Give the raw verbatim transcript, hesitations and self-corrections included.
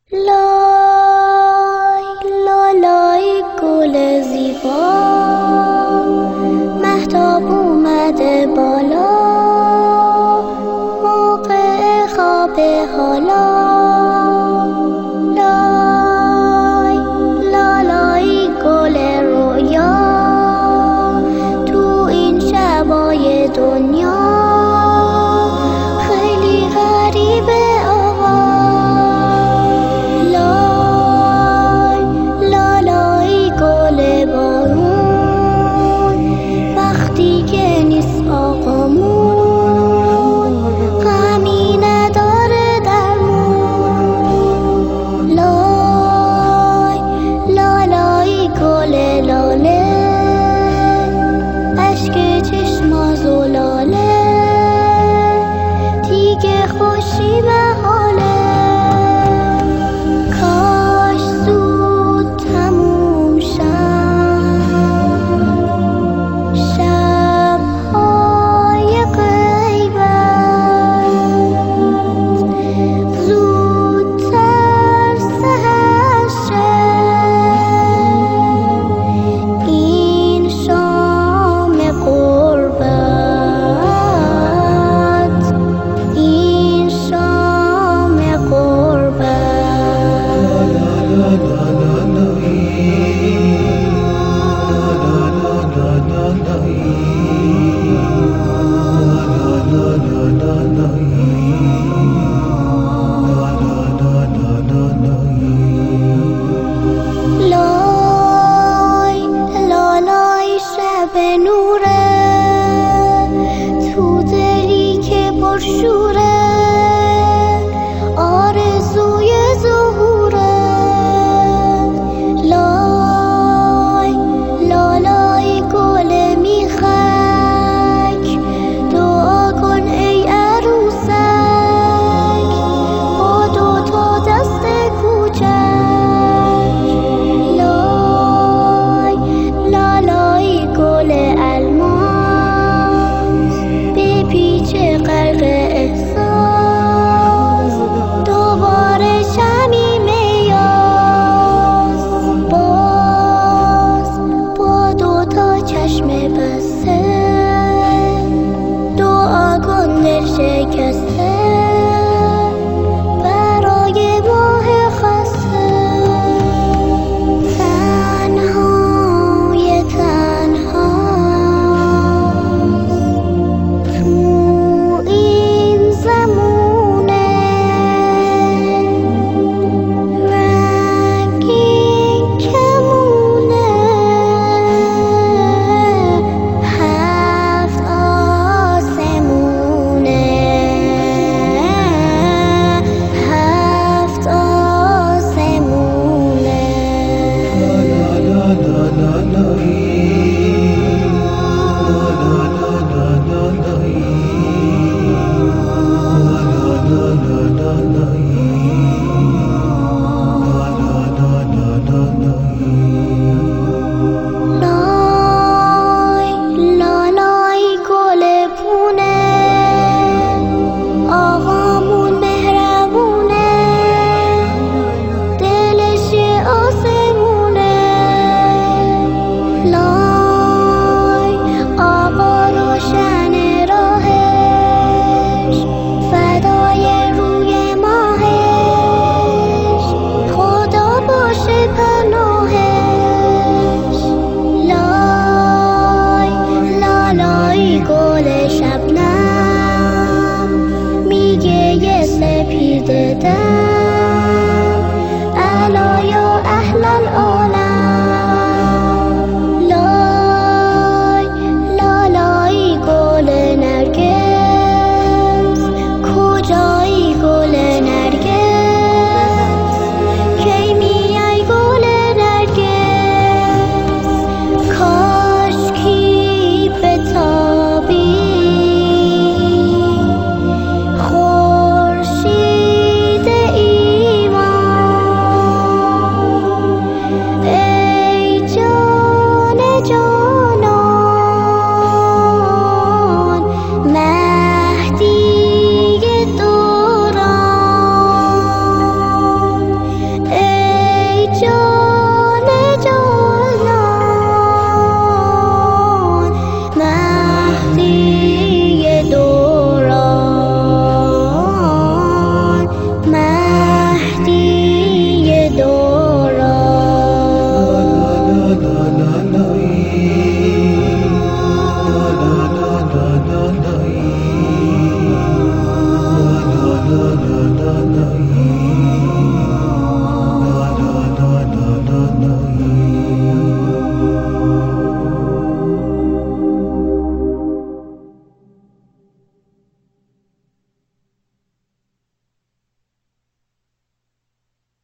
لای لالای گل زیبا، مهتاب اومده بالا، موقع خواب حالا. لای لالای گل رویا، تو این شبای دنیا خیلی غریبه. خوشی به حاله، کاش زود تموم شد شب‌های غیبت، زودتر سحر شه این شام قربت، این شام لای لالای شب نوره، تو دلی که پرشوره، آرزوی ظهوره. لای لالای گل میخک، دعا کن ای عروسک با دو تا دست کوچک. لای لالای گل الماس، به پیچ غرق احساس، دوباره شمیم یاس، باز با دو تا چشم بسته، دعا کن دل شکسته برای ماه خسته. تنهای تنهاست تو این زمونه، رنگین کمونه، هفت آسمونه، هفت آسمونه. لای لالای گل پونه، آقامون مهربونه، دلش آسمونه. لای آقا روشن راهش، فدای روی ماهش، خدا باشه پناهش. لای لالای گل شبنم، میگه یه سپیده